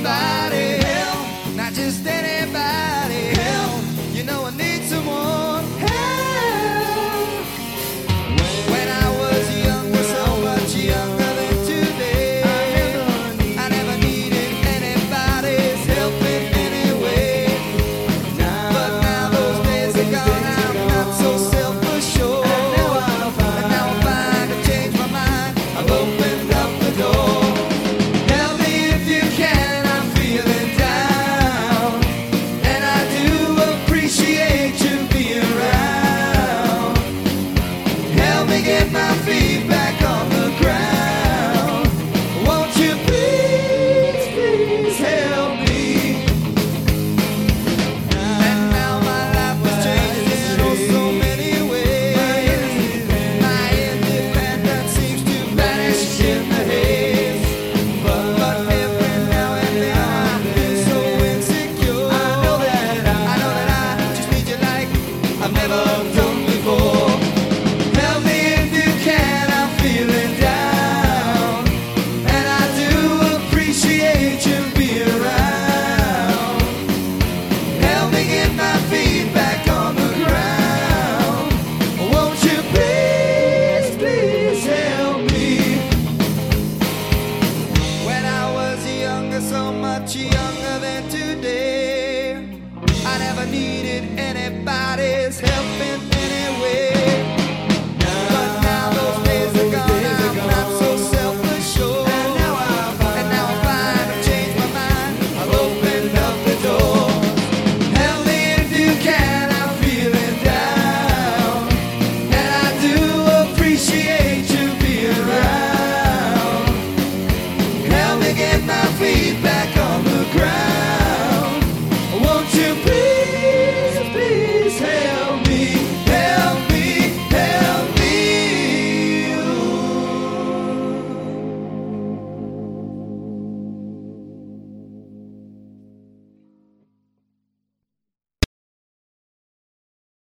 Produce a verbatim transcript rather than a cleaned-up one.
somebody help, not just anybody help. You know I need someone help. When I was younger, so much younger than today, I never needed anybody's help in any way. But now those days are gone, I'm not so self-assured. And now I'm fine to change my mind. I've opened up the door. Help me if you can, I'm feeling down, and I do appreciate you being around. Help me get my feet back on the ground. Won't you please, please help me? And now my life has changed in oh so many ways. My independence seems to vanish in the haze. But, but every now and then I feel so insecure. I know that I, I know that I just need you like I've never done before. Help me if you can, I'm feeling down, and I do appreciate you being around. Help me get my feet back on the ground. Won't you please, please help me? When I was younger, so much younger than today, I never needed anybody's help in any way. But now those days are gone, I'm not so self-assured. And now I'm fine to change my mind. I've opened up the door. Help me if you can, I'm feeling down, and I do appreciate you being around. Help me get my feet back